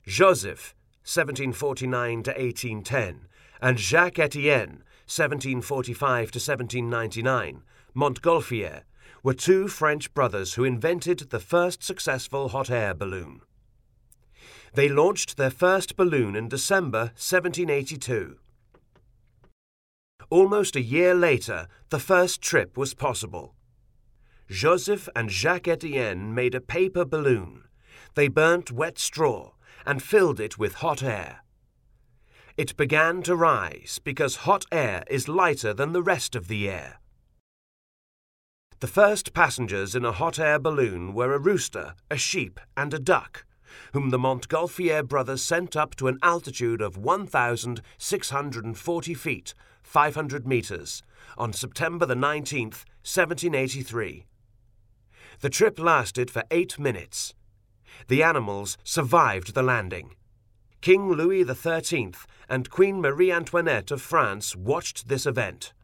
Joseph, 1749 to 1810, and Jacques Etienne, 1745 to 1799, Montgolfier, were two French brothers who invented the first successful hot air balloon. They launched their first balloon in December 1782. Almost a year later, the first trip was possible. Joseph and Jacques Etienne made a paper balloon. They burnt wet straw and filled it with hot air. It began to rise because hot air is lighter than the rest of the air. The first passengers in a hot air balloon were a rooster, a sheep, and a duck, whom the Montgolfier brothers sent up to an altitude of 1,640 feet, 500 meters, on September the 19th, 1783. The trip lasted for 8 minutes. The animals survived the landing. King Louis XIII and Queen Marie Antoinette of France watched this event.